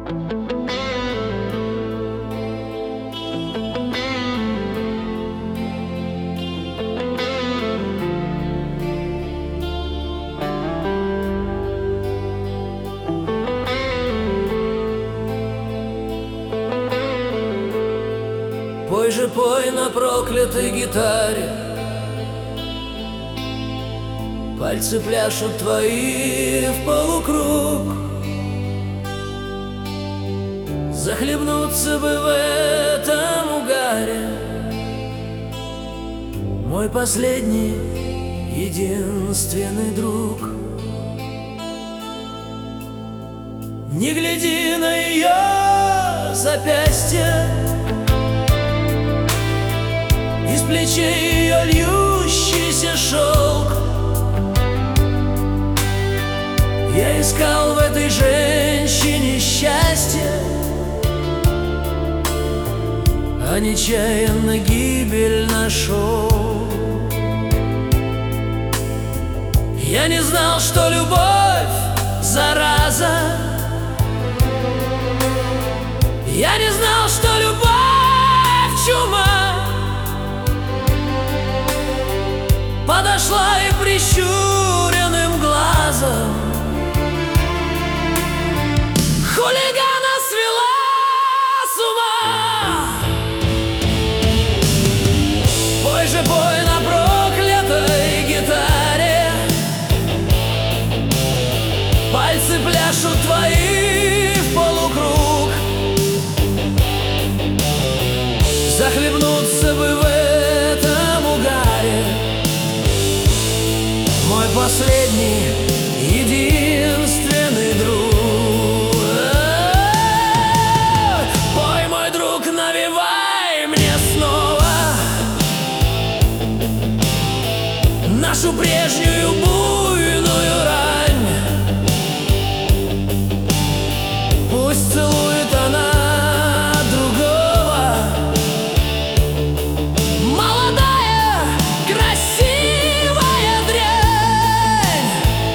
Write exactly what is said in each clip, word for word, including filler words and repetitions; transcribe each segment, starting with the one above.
Пой же, пой на проклятой гитаре, пальцы пляшут твои в полукруг. Захлебнуться бы в этом угаре, мой последний, единственный друг. Не гляди на ее запястье, из плечей ее льющийся шелк. Я искал в этой женщине счастье, а нечаянно гибель нашел. Я не знал, что любовь зараза. Я не знал, что любовь чума. Подошла и прищуренным глазом хулигана свела с ума. Пой же, пой на проклятой гитаре, пальцы пляшут твои в полукруг. Захлебнуться бы в этом угаре, мой последний, единственный друг. Пой, мой друг, навевай мне снова нашу прежнюю буйную рань. Пусть целует она другого, молодая, красивая дрянь.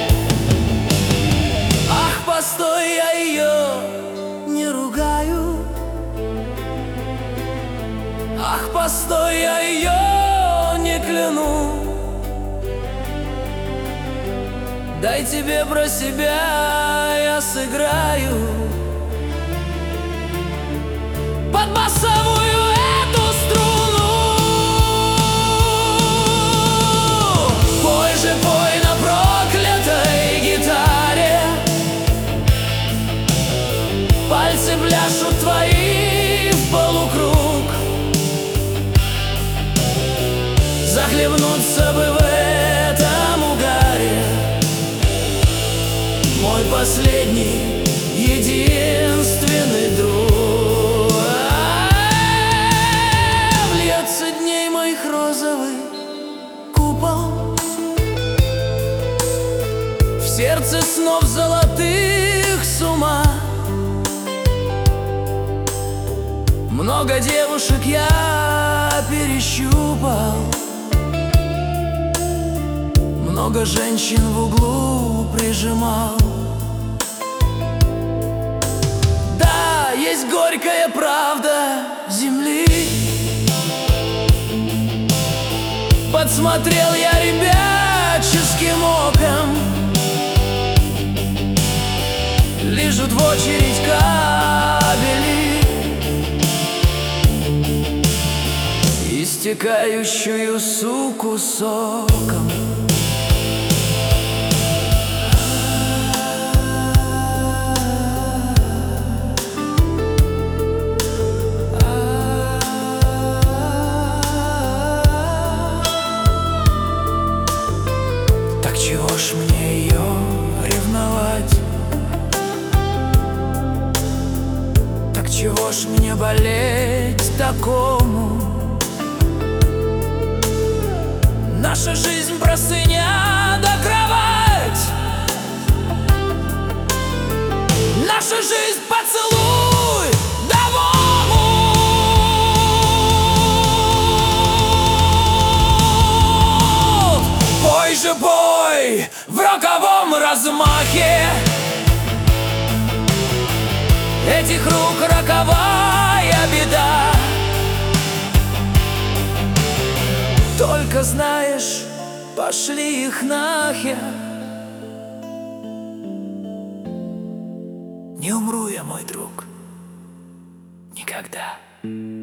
Ах, постой, я ее не ругаю. Ах, постой, я ее не кляну. Дай тебе про себя я сыграю под басовую эту струну. Пой же, пой на проклятой гитаре, пальцы пляшут твои в полукруг. Захлебнуться бы в этом угаре, мой последний, единственный друг. Льется дней моих розовый купол, в сердце снов золотых с ума. Много девушек я перещупал, много женщин в углу прижимал. Да, есть горькая правда земли. Подсмотрел я ребяческим оком, лижут в очередь кабели, истекающую суку соком. Чего ж мне ее ревновать? Так чего ж мне болеть такому? Наша жизнь простыня да кровать, наша жизнь поцелуй да Вову. Пой же, пой в роковом размахе этих рук роковая беда. Только знаешь, пошли их нахер. Не умру я, мой друг, никогда.